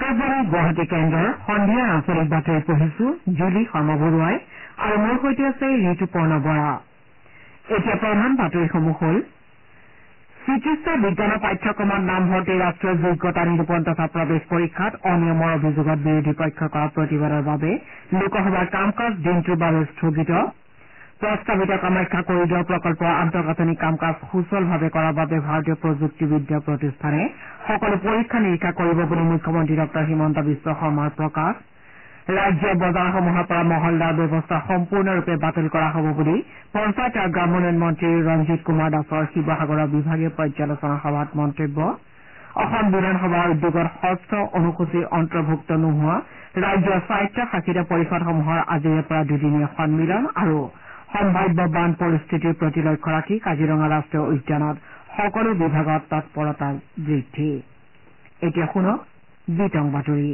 আকাশবাণী গুৱাহাটী কেন্দ্ৰৰ সন্ধিয়া আঞ্চলিক বাতৰি পঢ়িছো জুলি শৰ্মা বৰুৱাই আৰু মোৰ সৈতে আছে ঋতুপৰ্ণ বৰা। এতিয়া প্ৰধান বাতৰিসমূহ হ'ল চিকিৎসা বিজ্ঞানৰ পাঠ্যক্ৰমত নামভৰ্তি ৰাষ্ট্ৰীয় যোগ্যতা নিৰূপণ তথা প্ৰৱেশ পৰীক্ষাত অনিয়মৰ অভিযোগত বিৰোধী পক্ষই কৰা প্ৰতিবাদৰ বাবে লোকসভাৰ কাম কাজ দিনটোৰ বাবে স্থগিত। প্ৰস্তাৱিত কামাখ্যা কৰিডৰ প্ৰকল্পৰ আন্তঃগাঁথনি কাম কাজ সুচলভাৱে কৰাৰ বাবে ভাৰতীয় প্ৰযুক্তিবিদ্যা প্ৰতিষ্ঠানে সকলো পৰীক্ষা নিৰীক্ষা কৰিব বুলি মুখ্যমন্ত্ৰী ডঃ হিমন্ত বিশ্ব শৰ্মাৰ প্ৰকাশ। ৰাজ্যৰ বজাৰসমূহৰ পৰা মহলদাৰ ব্যৱস্থা সম্পূৰ্ণৰূপে বাতিল কৰা হ'ব বুলি পঞ্চায়ত আৰু গ্ৰামোন্নয়ন মন্ত্ৰী ৰঞ্জিত কুমাৰ দাসৰ শিৱসাগৰৰ বিভাগীয় পৰ্যালোচনা সভাত মন্তব্য। অসম বিধানসভাৰ উদ্যোগত ষষ্ঠ অনুসূচীৰ অন্তৰ্ভুক্ত নোহোৱা ৰাজ্যৰ স্বায়ত্তশাসিত পৰিষদসমূহৰ আজিৰে পৰা দুদিনীয়া সন্মিলন আৰু সম্ভাৱ্য বান পৰিস্থিতিৰ প্ৰতি লক্ষ্য ৰাখি কাজিৰঙা ৰাষ্ট্ৰীয় উদ্যানত সকলো বিভাগত তৎপৰতা বৃদ্ধি। এতিয়া শুনক বিতং বাতৰি।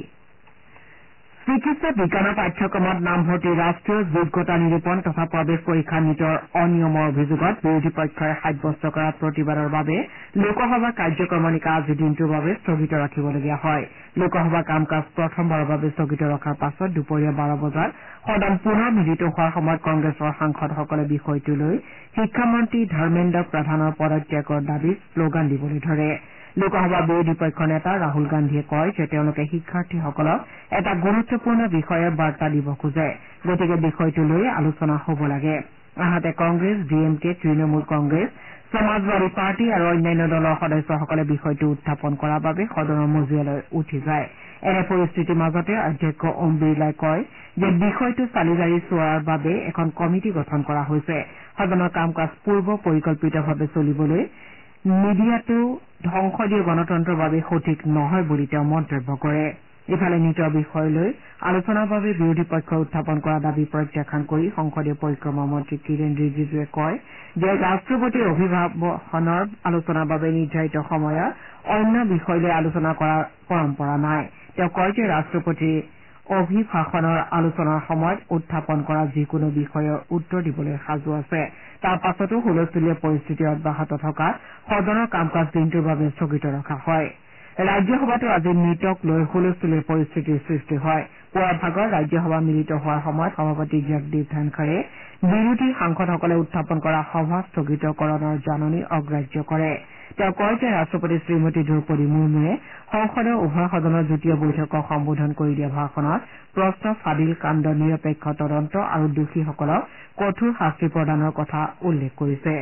চিকিৎসা বিজ্ঞানৰ পাঠ্যক্ৰমত নামভৰ্তি ৰাষ্ট্ৰীয় যোগ্যতা নিৰূপণ তথা প্ৰৱেশ পৰীক্ষা নীটৰ অনিয়মৰ অভিযোগত বিৰোধী পক্ষই সাব্যস্ত কৰা প্ৰতিবাদৰ বাবে লোকসভাৰ কাৰ্যক্ৰমণিকা আজি দিনটোৰ বাবে স্থগিত ৰাখিবলগীয়া হয়। লোকসভাৰ কাম কাজ প্ৰথমবাৰৰ বাবে স্থগিত ৰখাৰ পাছত দুপৰীয়া 12 বজাত সদন পুনৰ মিলিত হোৱাৰ সময়ত কংগ্ৰেছৰ সাংসদসকলে বিষয়টো লৈ শিক্ষামন্ত্ৰী ধৰ্মেন্দ্ৰ প্ৰধানৰ পদত্যাগৰ দাবীত শ্লোগান দিবলৈ ধৰে। লোকসভাৰ বিৰোধী পক্ষৰ নেতা ৰাহুল গান্ধীয়ে কয় যে তেওঁলোকে শিক্ষাৰ্থীসকলক এটা গুৰুত্বপূৰ্ণ বিষয়ৰ বাৰ্তা দিব খোজে, গতিকে বিষয়টো লৈ আলোচনা হ'ব লাগে। আনহাতে কংগ্ৰেছ, DMK, তৃণমূল কংগ্ৰেছ, সমাজবাদী পাৰ্টী আৰু অন্যান্য দলৰ সদস্যসকলে বিষয়টো উত্থাপন কৰাৰ বাবে সদনৰ মজিয়ালৈ উঠি যায়। এনে পৰিস্থিতিৰ মাজতে অধ্যক্ষ ওম বিৰলাই কয় যে বিষয়টো চালি জাৰি চোৱাৰ বাবে এখন কমিটি গঠন কৰা হৈছে। সদনৰ কাম কাজ পূৰ্ব পৰিকল্পিতভাৱে চলিবলৈ মিডিয়াটো সংসদীয় গণতন্ত্ৰৰ বাবে সঠিক নহয় বুলি তেওঁ মন্তব্য কৰে। ইফালে নীটৰ বিষয় লৈ আলোচনাৰ বাবে বিৰোধী পক্ষই উত্থাপন কৰা দাবী প্ৰত্যাখ্যান কৰি সংসদীয় পৰিক্ৰমা মন্ত্ৰী কিৰেণ ৰিজিজুৱে কয় যে ৰাষ্ট্ৰপতিৰ অভিভাষণৰ আলোচনাৰ বাবে নিৰ্ধাৰিত সময়ত অন্য বিষয় লৈ আলোচনা কৰাৰ পৰম্পৰা নাই। তেওঁ কয় যে ৰাষ্ট্ৰপতিৰ অভিভাষণৰ আলোচনাৰ সময়ত উত্থাপন কৰা যিকোনো বিষয়ৰ উত্তৰ দিবলৈ সাজু আছে। তাৰ পাছতো হুলস্থূলীয়া পৰিস্থিতি অব্যাহত থকাত সদনৰ কাম কাজ দিনটোৰ বাবে স্থগিত ৰখা হয়। ৰাজ্যসভাতো আজি নীটক লৈ হুলস্থূলীয়া পৰিস্থিতিৰ সৃষ্টি হয়। পুৱাৰ ভাগত ৰাজ্যসভা মিলিত হোৱাৰ সময়ত সভাপতি জগদীপ ধনখৰে বিৰোধী সাংসদসকলে উত্থাপন কৰা সভা স্থগিতকৰণৰ জাননী অগ্ৰাহ্য কৰে। তেওঁ কয় যে ৰাষ্ট্ৰপতি শ্ৰীমতী দ্ৰৌপদী মুৰ্মুৱে সংসদৰ উভয় সদনৰ যুটীয়া বৈঠকক সম্বোধন কৰি দিয়া ভাষণত প্ৰশ্ন ফাদিল কাণ্ডৰ নিৰপেক্ষ তদন্ত আৰু দোষীসকলক কঠোৰ শাস্তি প্ৰদানৰ কথা উল্লেখ কৰিছে।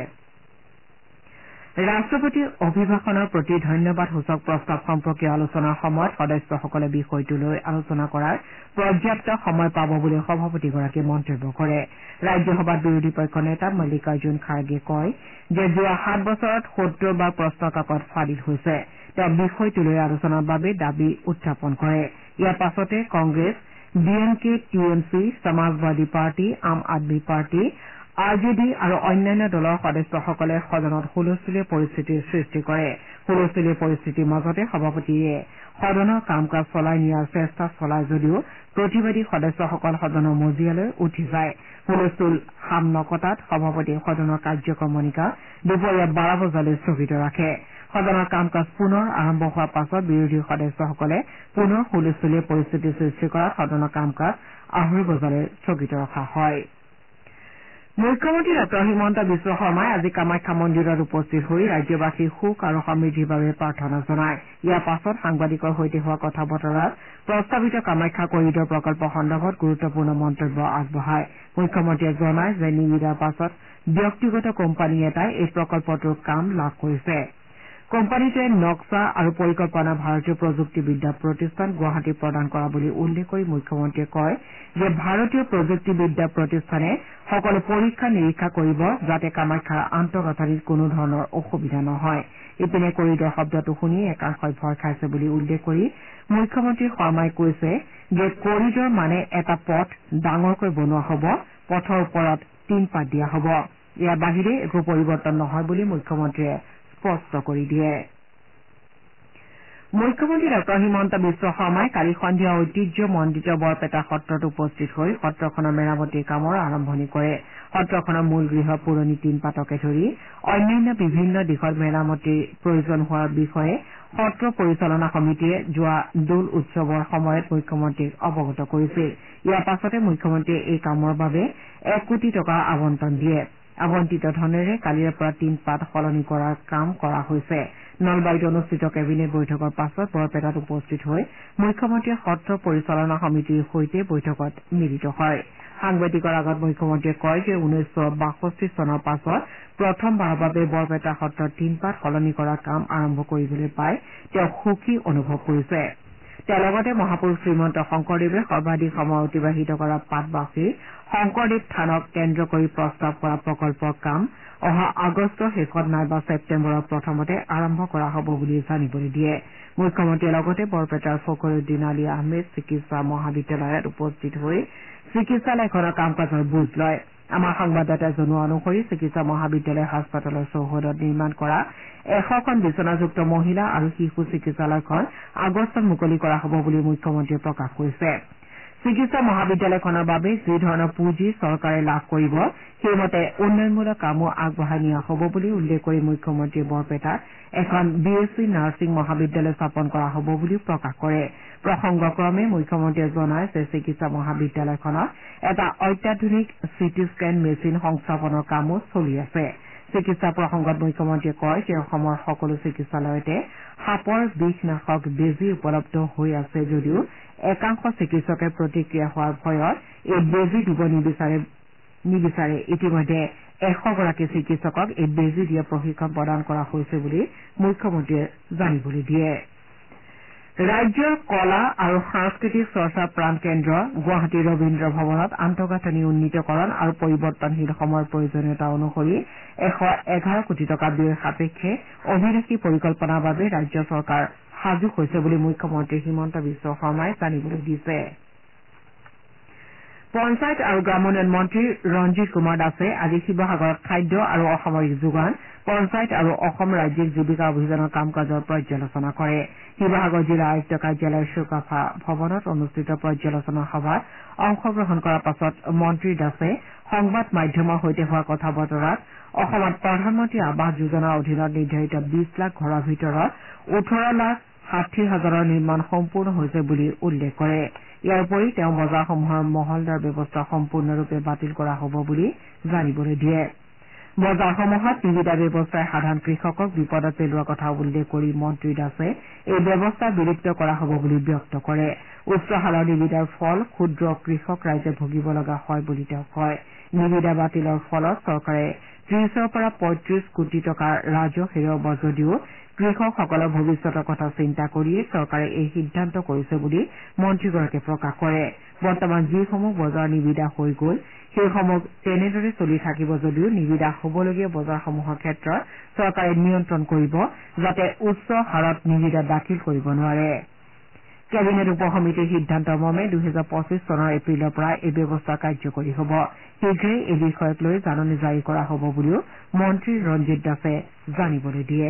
ৰাষ্ট্ৰপতিৰ অভিভাষণৰ প্ৰতি ধন্যবাদসূচক প্ৰস্তাৱ সম্পৰ্কীয় আলোচনাৰ সময়ত সদস্যসকলে বিষয়টো লৈ আলোচনা কৰাৰ পৰ্যাপ্ত সময় পাব বুলি সভাপতিগৰাকীয়ে মন্তব্য কৰে। ৰাজ্যসভাত বিৰোধী পক্ষৰ নেতা মল্লিকাৰ্জুন খাৰ্গে কয় যে যোৱা 7 বছৰত 70 বাৰ প্ৰশ্নকাকত ফাদিল হৈছে। তেওঁ বিষয়টো লৈ আলোচনাৰ বাবে দাবী উত্থাপন কৰে। ইয়াৰ পাছতে Congress, DMK, TMC, Samajwadi party, Aam Aadmi party, RJD আৰু অন্যান্য দলৰ সদস্যসকলে সদনত হুলস্থূলীয়া পৰিস্থিতিৰ সৃষ্টি কৰে। হুলস্থূলীয়া পৰিস্থিতিৰ মাজতে সভাপতিয়ে সদনৰ কাম কাজ চলাই নিয়াৰ চেষ্টা চলায় যদিও প্ৰতিবাদী সদস্যসকল সদনৰ মজিয়ালৈ উঠি যায়। হুলস্থূল সাম নকটাত সভাপতিয়ে সদনৰ কাৰ্যক্ৰমণিকা দুপৰীয়া 12 বজালৈ স্থগিত ৰাখে। সদনৰ কাম কাজ পুনৰ আৰম্ভ হোৱাৰ পাছত বিৰোধী সদস্যসকলে পুনৰ হুলস্থূলীয়া পৰিস্থিতিৰ সৃষ্টি কৰাত সদনৰ কাম কাজ 2:30 বজালৈ স্থগিত ৰখা হয়। মুখ্যমন্ত্ৰী ডঃ হিমন্ত বিশ্ব শৰ্মাই আজি কামাখ্যা মন্দিৰত উপস্থিত হৈ ৰাজ্যবাসীৰ সুখ আৰু সমৃদ্ধিৰ বাবে প্ৰাৰ্থনা জনায়। ইয়াৰ পাছত সাংবাদিকৰ সৈতে হোৱা কথা বতৰাত প্ৰস্তাৱিত কামাখ্যা কৰিডৰ প্ৰকল্প সন্দৰ্ভত গুৰুত্বপূৰ্ণ মন্তব্য আগবঢ়ায়। মুখ্যমন্ত্ৰীয়ে জনায় যে নিবিদাৰ পাছত ব্যক্তিগত কোম্পানী এটাই এই প্ৰকল্পটোৰ কাম লাভ কৰিছে। কোম্পানীটোৱে নক্সা আৰু পৰিকল্পনা ভাৰতীয় প্ৰযুক্তিবিদ্যা প্ৰতিষ্ঠান গুৱাহাটী প্ৰদান কৰা বুলি উল্লেখ কৰি মুখ্যমন্ত্ৰীয়ে কয় যে ভাৰতীয় প্ৰযুক্তিবিদ্যা প্ৰতিষ্ঠানে সকলো পৰীক্ষা নিৰীক্ষা কৰিব যাতে কামাখ্যাৰ আন্তঃগাঁথনিত কোনো ধৰণৰ অসুবিধা নহয়। ইপিনে কৰিডৰ শব্দটো শুনি একাংশই ভয় খাইছে বুলি উল্লেখ কৰি মুখ্যমন্ত্ৰী শৰ্মাই কৈছে যে কৰিডৰ মানে এটা পথ ডাঙৰকৈ বনোৱা হ'ব, পথৰ ওপৰত টিনপাত দিয়া হ'ব। ইয়াৰ বাহিৰে একো পৰিৱৰ্তন নহয় বুলি মুখ্যমন্ত্ৰীয়ে স্পষ্ট কৰি দিয়ে। মুখ্যমন্ত্ৰী ডঃ হিমন্ত বিশ্ব শৰ্মাই কালি সন্ধিয়া ঐতিহ্যমণ্ডিত বৰপেটা সত্ৰত উপস্থিত হৈ সত্ৰখনৰ মেৰামতিৰ কামৰ আৰম্ভণি কৰে। সত্ৰখনৰ মূল গৃহৰ পুৰণি টিনপাতকে ধৰি অন্যান্য বিভিন্ন দিশত মেৰামতিৰ প্ৰয়োজন হোৱাৰ বিষয়ে সত্ৰ পৰিচালনা সমিতিয়ে যোৱা দোল উৎসৱৰ সময়ত মুখ্যমন্ত্ৰীক অৱগত কৰিছিল ইয়াৰ পাছতে মুখ্যমন্ত্ৰীয়ে এই কামৰ বাবে 1 কোটি টকা আবণ্টন দিয়ে আবণ্টিত ধনেৰে কালিৰে পৰা 3 পাত সলনি কৰাৰ কাম কৰা হৈছে নলবাৰীত অনুষ্ঠিত কেবিনেট বৈঠকৰ পাছত বৰপেটাত উপস্থিত হৈ মুখ্যমন্ত্ৰীয়ে সত্ৰ পৰিচালনা সমিতিৰ সৈতে বৈঠকত মিলিত হয় সাংবাদিকৰ আগত মুখ্যমন্ত্ৰীয়ে কয় যে 1962 চনৰ পাছত প্ৰথমবাৰৰ বাবে বৰপেটা সত্ৰৰ 3 পাত সলনি কৰাৰ কাম আৰম্ভ কৰিবলৈ পাই তেওঁ সুখী অনুভৱ কৰিছে তেওঁ লগতে মহাপুৰুষ শ্ৰীমন্ত শংকৰদেৱে সৰ্বাধিক সময় অতিবাহিত কৰা পাটবাসীৰ শংকৰদেৱ থানক কেন্দ্ৰ কৰি প্ৰস্তাৱ কৰা প্ৰকল্পৰ কাম অহা আগষ্টৰ শেষত নাইবা ছেপ্টেম্বৰৰ প্ৰথমতে আৰম্ভ কৰা হ'ব বুলি জানিবলৈ দিয়ে মুখ্যমন্ত্ৰীয়ে লগতে বৰপেটাৰ ফখৰুদ্দিন আলী আহমেদ চিকিৎসা মহাবিদ্যালয়ত উপস্থিত হৈ চিকিৎসালয়খনৰ কাম কাজৰ বুজ লয় আমাৰ সংবাদদাতাই জনোৱা অনুসৰি চিকিৎসা মহাবিদ্যালয় হাস্পতালৰ চৌহদত নিৰ্মাণ কৰা 100খন বিচনাযুক্ত মহিলা আৰু শিশু চিকিৎসালয়খন আগষ্টত মুকলি কৰা হ'ব বুলি মুখ্যমন্ত্ৰীয়ে প্ৰকাশ কৰিছে চিকিৎসা মহাবিদ্যালয়খনৰ বাবে যি ধৰণৰ পুঁজি চৰকাৰে লাভ কৰিব সেইমতে উন্নয়নমূলক কামো আগবঢ়াই নিয়া হ'ব বুলি উল্লেখ কৰি মুখ্যমন্ত্ৰীয়ে বৰপেটাত এখন বিএছচি নাৰ্ছিং মহাবিদ্যালয় স্থাপন কৰা হ'ব বুলিও প্ৰকাশ কৰে প্ৰসংগক্ৰমে মুখ্যমন্ত্ৰীয়ে জনায় যে চিকিৎসা মহাবিদ্যালয়খনত এটা অত্যাধুনিক চিটি স্কেন মেচিন সংস্থাপনৰ কামো চলি আছে চিকিৎসা প্ৰসংগত মুখ্যমন্ত্ৰীয়ে কয় যে অসমৰ সকলো চিকিৎসালয়তে সাপৰ বিষনাশক বেজী উপলব্ধ হৈ আছে যদিও একাংশ চিকিৎসকে প্ৰতিক্ৰিয়া হোৱাৰ ভয়ত এই বেজী দিব নিবিচাৰে ইতিমধ্যে 100গৰাকী চিকিৎসকক এই বেজী দিয়া প্ৰশিক্ষণ প্ৰদান কৰা হৈছে বুলি মুখ্যমন্ত্ৰীয়ে জানিবলৈ দিয়ে ৰাজ্যৰ কলা আৰু সাংস্কৃতিক চৰ্চা প্ৰাণ কেন্দ্ৰ গুৱাহাটীৰ ৰবীন্দ্ৰ ভৱনত আন্তঃগাঁথনি উন্নীতকৰণ আৰু পৰিৱৰ্তনশীল সময়ৰ প্ৰয়োজনীয়তা অনুসৰি 111 কোটি টকা ব্যয় সাপেক্ষে অভিলাষী পৰিকল্পনাৰ বাবে ৰাজ্য চৰকাৰ সাজু হৈছে বুলি মুখ্যমন্ত্ৰী হিমন্ত বিশ্ব শৰ্মাই জানিবলৈ দিছে পঞ্চায়ত আৰু গ্ৰামোন্নয়ন মন্ত্ৰী ৰঞ্জিত কুমাৰ দাসে আজি শিৱসাগৰত খাদ্য আৰু অসামৰিক যোগান পঞ্চায়ত আৰু অসম ৰাজ্যিক জীৱিকা অভিযানৰ কাম কাজৰ পৰ্যালোচনা কৰে শিৱসাগৰ জিলা আয়ুক্ত কাৰ্যালয়ৰ চুকাফা ভৱনত অনুষ্ঠিত পৰ্যালোচনা সভাত অংশগ্ৰহণ কৰাৰ পাছত মন্ত্ৰী দাসে সংবাদ মাধ্যমৰ সৈতে হোৱা কথা বতৰাত অসমত প্ৰধানমন্ত্ৰী আৱাস যোজনাৰ অধীনত নিৰ্ধাৰিত 20 লাখ ঘৰৰ ভিতৰত 18,60,000ৰ নিৰ্মাণ সম্পূৰ্ণ হৈছে বুলি উল্লেখ কৰে ইয়াৰ উপৰি তেওঁ বজাৰসমূহৰ মহলদাৰ ব্যৱস্থা সম্পূৰ্ণৰূপে বাতিল কৰা হ'ব বুলি জানিবলৈ দিয়ে বজাৰসমূহত নিবিদা ব্যৱস্থাই সাধাৰণ কৃষকক বিপদত পেলোৱা কথা উল্লেখ কৰি মন্ত্ৰী দাসে এই ব্যৱস্থা বিলুপ্ত কৰা হ'ব বুলি ব্যক্ত কৰে উচ্চ হাৰৰ নিবিদাৰ ফল ক্ষুদ্ৰ কৃষক ৰাইজে ভুগিব লগা হয় বুলি তেওঁ কয় নিবিদা বাতিলৰ ফলত চৰকাৰে 30ৰ পৰা 35 কোটি টকাৰ ৰাজহ হেৰুৱাব যদিও কৃষকসকলৰ ভৱিষ্যতৰ কথা চিন্তা কৰিয়ে চৰকাৰে এই সিদ্ধান্ত কৰিছে বুলি মন্ত্ৰীগৰাকীয়ে প্ৰকাশ কৰে বৰ্তমান যিসমূহ বজাৰ নিবিদা হৈ গ'ল সেইসমূহ তেনেদৰে চলি থাকিব যদিও নিবিদা হ'বলগীয়া বজাৰসমূহৰ ক্ষেত্ৰত চৰকাৰে নিয়ন্ত্ৰণ কৰিব যাতে উচ্চ হাৰত নিবিদা দাখিল কৰিব নোৱাৰে কেবিনেট উপ সমিতিৰ সিদ্ধান্তৰ মৰ্মে 2025 চনৰ এপ্ৰিলৰ পৰা এই ব্যৱস্থা কাৰ্যকৰী হ'ব শীঘ্ৰেই এই বিষয়ক লৈ জাননী জাৰি কৰা হ'ব বুলিও মন্ত্ৰী ৰঞ্জিত দাসে জানিবলৈ দিয়ে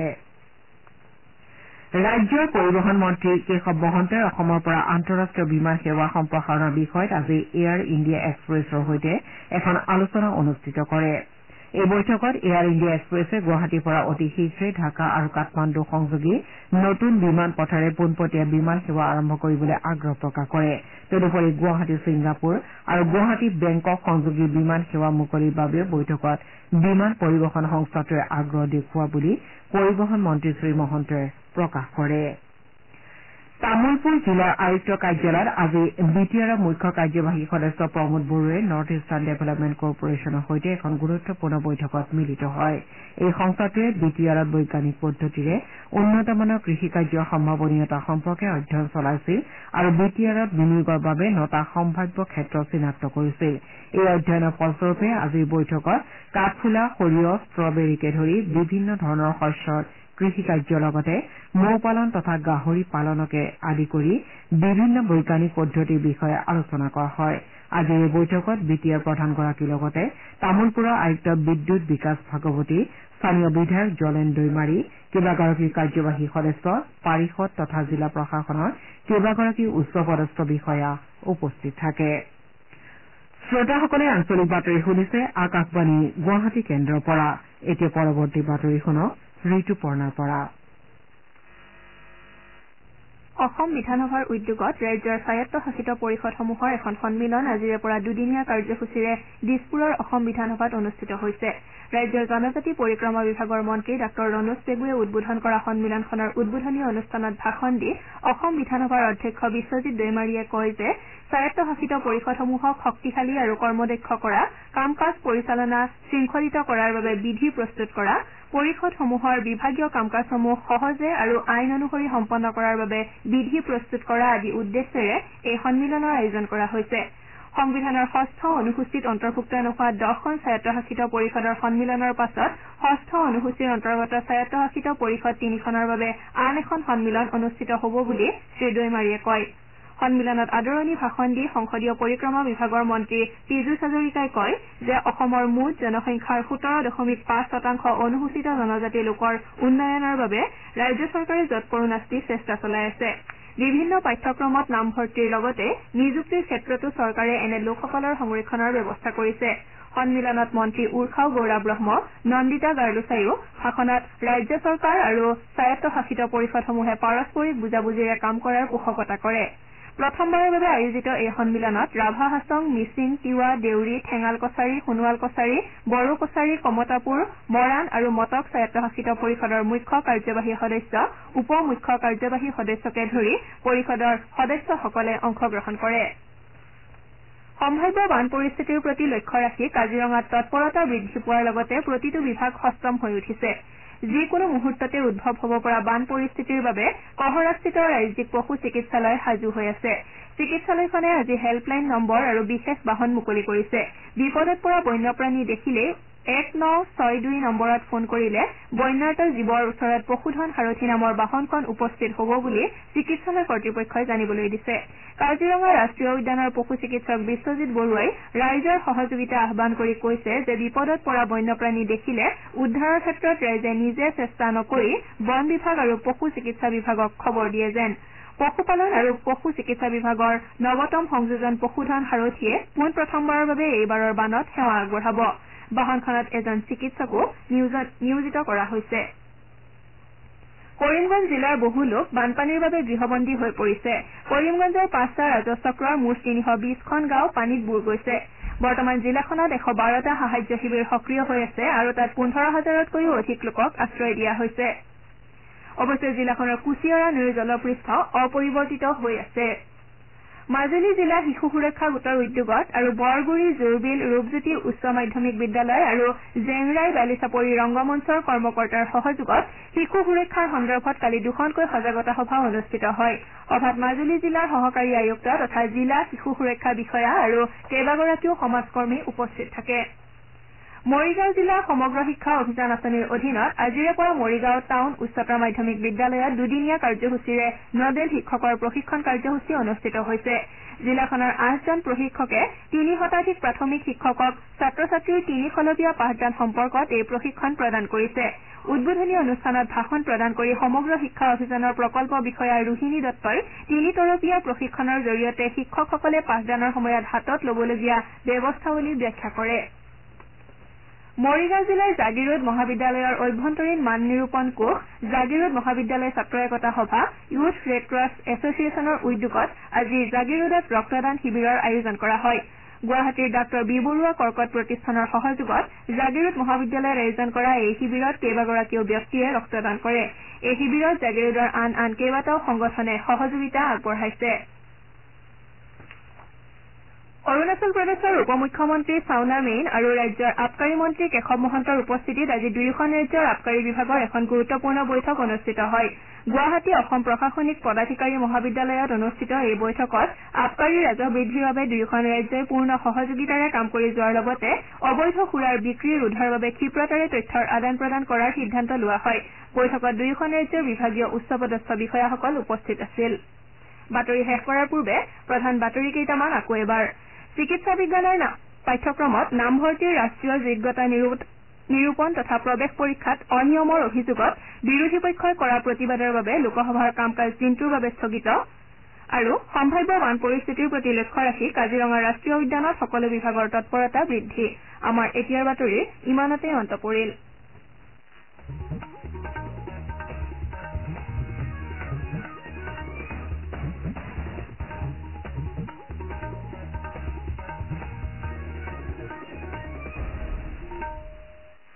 ৰাজ্যৰ পৰিবহণ মন্ত্ৰী কেশৱ মহন্তই অসমৰ পৰা আন্তঃৰাষ্ট্ৰীয় বিমান সেৱা সম্প্ৰসাৰণৰ বিষয়ত আজি এয়াৰ ইণ্ডিয়া এক্সপ্ৰেছৰ সৈতে এখন আলোচনা অনুষ্ঠিত কৰে এই বৈঠকত এয়াৰ ইণ্ডিয়া এক্সপ্ৰেছে গুৱাহাটীৰ পৰা অতি শীঘ্ৰেই ঢাকা আৰু কাঠমাণ্ডু সংযোগী নতুন বিমান পথেৰে পোনপটীয়া বিমান সেৱা আৰম্ভ কৰিবলৈ আগ্ৰহ প্ৰকাশ কৰে তদুপৰি গুৱাহাটী ছিংগাপুৰ আৰু গুৱাহাটী বেংকক সংযোগী বিমান সেৱা মুকলিৰ বাবেও বৈঠকত বিমান পৰিবহণ সংস্থাটোৱে আগ্ৰহ দেখুওৱা বুলি পৰিবহণ মন্ত্ৰী শ্ৰী মহন্তই প্ৰকাশ কৰে তামুলপুৰ জিলাৰ আয়ুক্ত কাৰ্যালয়ত আজি বিটিআৰৰ মুখ্য কাৰ্যবাহী সদস্য প্ৰমোদ বড়োৱে নৰ্থ ইষ্টাৰ্ণ ডেভেলপমেণ্ট কৰ্পৰেশ্যনৰ সৈতে এখন গুৰুত্বপূৰ্ণ বৈঠকত মিলিত হয় এই সংস্থাটোৱে বিটিআৰত বৈজ্ঞানিক পদ্ধতিৰে উন্নতমানৰ কৃষিকাৰ্যৰ সম্ভাৱনীয়তা সম্পৰ্কে অধ্যয়ন চলাইছিল আৰু বিটিআৰত বিনিয়োগৰ বাবে 9টা সম্ভাৱ্য ক্ষেত্ৰ চিনাক্ত কৰিছিল এই অধ্যয়নৰ ফলস্বৰূপে আজিৰ বৈঠকত কাঠফুলা সৰিয়হ ষ্ট্ৰবেৰীকে ধৰি বিভিন্ন ধৰণৰ শস্যৰ কৃষিকাৰ্যৰ লগতে মৌ পালন তথা গাহৰি পালনকে আদি কৰি বিভিন্ন বৈজ্ঞানিক পদ্ধতিৰ বিষয়ে আলোচনা কৰা হয় আজিৰ এই বৈঠকত বিটিআৰ প্ৰধানগৰাকীৰ লগতে তামুলপুৰৰ আয়ুক্ত বিদ্যুৎ বিকাশ ভাগৱতী স্থানীয় বিধায়ক জলেন দৈমাৰী কেইবাগৰাকী কাৰ্যবাহী সদস্য পাৰিষদ তথা জিলা প্ৰশাসনৰ কেইবাগৰাকী উচ্চপদস্থ বিষয়া উপস্থিত থাকে শ্ৰোতাসকলে আঞ্চলিক বাতৰি শুনিছে আকাশবাণী গুৱাহাটী কেন্দ্ৰৰ পৰা এতিয়া পৰৱৰ্তী বাতৰি শুনক ঋতুপৰ্ণাৰ পৰা অসম বিধানসভাৰ উদ্যোগত ৰাজ্যৰ স্বায়ত্তশাসিত পৰিষদসমূহৰ এখন সন্মিলন আজিৰে পৰা দুদিনীয়া কাৰ্যসূচীৰে দিছপুৰৰ অসম বিধানসভাত অনুষ্ঠিত হৈছে। ৰাজ্যৰ জনজাতি পৰিক্ৰমা বিভাগৰ মন্ত্ৰী ডাঃ ৰণোজ পেগুৱে উদ্বোধন কৰা সন্মিলনখনৰ উদ্বোধনী অনুষ্ঠানত ভাষণ দি অসম বিধানসভাৰ অধ্যক্ষ বিশ্বজিৎ দৈমাৰীয়ে কয় যে স্বায়ত্তশাসিত পৰিষদসমূহক শক্তিশালী আৰু কৰ্মদক্ষ কৰা, কাম কাজ পৰিচালনা শৃংখলিত কৰাৰ বাবে বিধি প্ৰস্তুত কৰা, পৰিষদসমূহৰ বিভাগীয় কাম কাজসমূহ সহজে আৰু আইন অনুসৰি সম্পন্ন কৰাৰ বাবে বিধি প্ৰস্তুত কৰা আদি উদ্দেশ্যেৰে এই সন্মিলনৰ আয়োজন কৰা হৈছে। সংবিধানৰ ৬ষ্ঠ অনুসূচীত অন্তৰ্ভুক্ত নোহোৱা 10খন স্বায়ত্তশাসিত পৰিষদৰ সন্মিলনৰ পাছত ৬ষ্ঠ অনুসূচীৰ অন্তৰ্গত স্বায়ত্তশাসিত পৰিষদ 3খনৰ বাবে আন এখন সন্মিলন অনুষ্ঠিত হ'ব বুলি শ্ৰীদৈমাৰীয়ে কয়। সন্মিলনত আদৰণি ভাষণ দি সংসদীয় পৰিক্ৰমা বিভাগৰ মন্ত্ৰী পীযুষ হাজৰিকাই কয় যে অসমৰ মুঠ জনসংখ্যাৰ 17.5% অনুসূচিত জনজাতি লোকৰ উন্নয়নৰ বাবে ৰাজ্য চৰকাৰে যৎপৰোনাস্তি চেষ্টা চলাই আছে। বিভিন্ন পাঠ্যক্ৰমত নামভৰ্তিৰ লগতে নিযুক্তিৰ ক্ষেত্ৰতো চৰকাৰে এনে লোকসকলৰ সংৰক্ষণৰ ব্যৱস্থা কৰিছে। সন্মিলনত মন্ত্ৰী উৰ্খাও গৌৰা ব্ৰহ্ম, নন্দিতা গাৰ্লুচাইও ভাষণত ৰাজ্য চৰকাৰ আৰু স্বায়ত্তশাসিত পৰিষদসমূহে পাৰস্পৰিক বুজাবুজিৰে কাম কৰাৰ পোষকতা কৰে। প্ৰথমবাৰৰ বাবে আয়োজিত এই সন্মিলনত ৰাভা হাছং, মিচিং, তিৱা, দেউৰী, ঠেঙাল কছাৰী, সোণোৱাল কছাৰী, বড়ো কছাৰী, কমতাপুৰ, মৰাণ আৰু মটক স্বায়ত্তশাসিত পৰিষদৰ মুখ্য কাৰ্যবাহী সদস্য, উপ মুখ্য কাৰ্যবাহী সদস্যকে ধৰি পৰিষদৰ সদস্যসকলে অংশগ্ৰহণ কৰে। সম্ভাৱ্য বান পৰিস্থিতিৰ প্ৰতি লক্ষ্য ৰাখি কাজিৰঙাত তৎপৰতা বৃদ্ধি পোৱাৰ লগতে প্ৰতিটো বিভাগ সষ্টম হৈ উঠিছে। যিকোনো মুহূৰ্ততে উদ্ভৱ হ'ব পৰা বান পৰিস্থিতিৰ বাবে কহৰাস্থিত ৰাজ্যিক পশু চিকিৎসালয় সাজু হৈ আছে। চিকিৎসালয়খনে আজি হেল্পলাইন নম্বৰ আৰু বিশেষ বাহন মুকলি কৰিছে। বিপদত পৰা বন্যপ্ৰাণী দেখিলেই 1962 নম্বৰত ফোন কৰিলে বন্যাৰ্ত জীৱৰ ওচৰত পশুধন সাৰথী নামৰ বাহনখন উপস্থিত হ'ব বুলি চিকিৎসালয় কৰ্তৃপক্ষই জানিবলৈ দিছে। কাজিৰঙা ৰাষ্ট্ৰীয় উদ্যানৰ পশু চিকিৎসক বিশ্বজিৎ বৰুৱাই ৰাইজৰ সহযোগিতা আহ্বান কৰি কৈছে যে বিপদত পৰা বন্যপ্ৰাণী দেখিলে উদ্ধাৰৰ ক্ষেত্ৰত ৰাইজে নিজে চেষ্টা নকৰি বন বিভাগ আৰু পশু চিকিৎসা বিভাগক খবৰ দিয়ে যেন। পশুপালন আৰু পশু চিকিৎসা বিভাগৰ নৱতম সংযোজন পশুধন সাৰথীয়ে পোনপ্ৰথমবাৰৰ বাবে এইবাৰৰ বানত সেৱা আগবঢ়াব। বাহনখনত এজন চিকিৎসকো নিয়োজিত কৰা হৈছে। কৰিমগঞ্জ জিলাৰ বহু লোক বানপানীৰ বাবে গৃহবন্দী হৈ পৰিছে। কৰিমগঞ্জৰ 5টা ৰাজচক্ৰৰ মুঠ 320খন গাঁও পানীত বুৰ গৈছে। বৰ্তমান জিলাখনত 112টা সাহায্য শিবিৰ সক্ৰিয় হৈ আছে আৰু তাত 15,000তকৈও অধিক লোকক আশ্ৰয় দিয়া হৈছে। অৱশ্যে জিলাখনৰ কুচিয়ৰা নৈৰ জলপৃষ্ঠ অপৰিৱৰ্তিত হৈ আছে। মাজুলী জিলা শিশু সুৰক্ষা গোটৰ উদ্যোগত আৰু বৰগুৰি, জোৰবিল, ৰূপজ্যোতি উচ্চ মাধ্যমিক বিদ্যালয় আৰু জেংৰাই বালিচাপৰি ৰংগমঞ্চৰ কৰ্মকৰ্তাৰ সহযোগত শিশু সুৰক্ষাৰ সন্দৰ্ভত কালি 2খনকৈ সজাগতা সভা অনুষ্ঠিত হয়। সভাত মাজুলী জিলাৰ সহকাৰী আয়ুক্ত তথা জিলা শিশু সুৰক্ষা বিষয়া আৰু কেইবাগৰাকীও সমাজকৰ্মী উপস্থিত থাকে। মৰিগাঁও জিলা সমগ্ৰ শিক্ষা অভিযান আঁচনিৰ অধীনত আজিৰে পৰা মৰিগাঁও টাউন উচ্চতৰ মাধ্যমিক বিদ্যালয়ত দুদিনীয়া কাৰ্যসূচীৰে নডেল শিক্ষকৰ প্ৰশিক্ষণ কাৰ্যসূচী অনুষ্ঠিত হৈছে। জিলাখনৰ 8জন প্ৰশিক্ষকে 3 শতাধিক প্ৰাথমিক শিক্ষকক ছাত্ৰ ছাত্ৰীৰ 3 খলপীয়া পাঠদান সম্পৰ্কত এই প্ৰশিক্ষণ প্ৰদান কৰিছে। উদ্বোধনী অনুষ্ঠানত ভাষণ প্ৰদান কৰি সমগ্ৰ শিক্ষা অভিযানৰ প্ৰকল্প বিষয়া ৰোহিণী দত্তই 3 তৰপীয়া প্ৰশিক্ষণৰ জৰিয়তে শিক্ষকসকলে পাঠদানৰ সময়ত হাতত ল'বলগীয়া ব্যৱস্থাৱলী ব্যাখ্যা কৰে। মৰিগাঁও জিলাৰ জাগিৰোড মহাবিদ্যালয়ৰ অভ্যন্তৰীণ মান নিৰূপণ কোষ, জাগিৰোড মহাবিদ্যালয় ছাত্ৰ একতা সভা, ইউথ ৰেড ক্ৰছ এছ'চিয়েশ্যনৰ উদ্যোগত আজি জাগিৰোডত ৰক্তদান শিবিৰৰ আয়োজন কৰা হয়। গুৱাহাটীৰ ডাঃ বি বৰুৱা কৰ্কট প্ৰতিষ্ঠানৰ সহযোগত জাগিৰোড মহাবিদ্যালয়ত আয়োজন কৰা এই শিবিৰত কেইবাগৰাকীও ব্যক্তিয়ে ৰক্তদান কৰে। এই শিবিৰত জাগিৰোডৰ আন কেইবাটাও সংগঠনে সহযোগিতা আগবঢ়াইছে। অৰুণাচল প্ৰদেশৰ উপ মুখ্যমন্ত্ৰী চাওনা মেইন আৰু ৰাজ্যৰ আবকাৰী মন্ত্ৰী কেশৱ মহন্তৰ উপস্থিতিত আজি দুয়োখন ৰাজ্যৰ আবকাৰী বিভাগৰ এখন গুৰুত্বপূৰ্ণ বৈঠক অনুষ্ঠিত হয়। গুৱাহাটী অসম প্ৰশাসনিক পদাধিকাৰী মহাবিদ্যালয়ত অনুষ্ঠিত এই বৈঠকত আবকাৰী ৰাজহ বৃদ্ধিৰ বাবে দুয়োখন ৰাজ্যই পূৰ্ণ সহযোগিতাৰে কাম কৰি যোৱাৰ লগতে অবৈধ সুৰাৰ বিক্ৰী ৰোধৰ বাবে ক্ষীপ্ৰতাৰে তথ্যৰ আদান প্ৰদান কৰাৰ সিদ্ধান্ত লোৱা হয়। বৈঠকত দুয়োখন ৰাজ্যৰ বিভাগীয় উচ্চপদস্থ বিষয়াসকল উপস্থিত আছিল। বাতৰি শেষ কৰাৰ পূৰ্বে প্ৰধান বাতৰি কেইটামান আকৌ এবাৰ। চিকিৎসা বিজ্ঞানৰ পাঠ্যক্ৰমত নামভৰ্তিৰ ৰাষ্ট্ৰীয় যোগ্যতা নিৰূপণ তথা প্ৰৱেশ পৰীক্ষাত অনিয়মৰ অভিযোগত বিৰোধী পক্ষই কৰা প্ৰতিবাদৰ বাবে লোকসভাৰ কাম কাজ দিনটোৰ বাবে স্থগিত আৰু সম্ভাৱ্য বান পৰিস্থিতিৰ প্ৰতি লক্ষ্য ৰাখি কাজিৰঙা ৰাষ্ট্ৰীয় উদ্যানত সকলো বিভাগৰ তৎপৰতা বৃদ্ধি। আমাৰ এতিয়াৰ বাতৰি ইমানতে অন্ত পৰিল।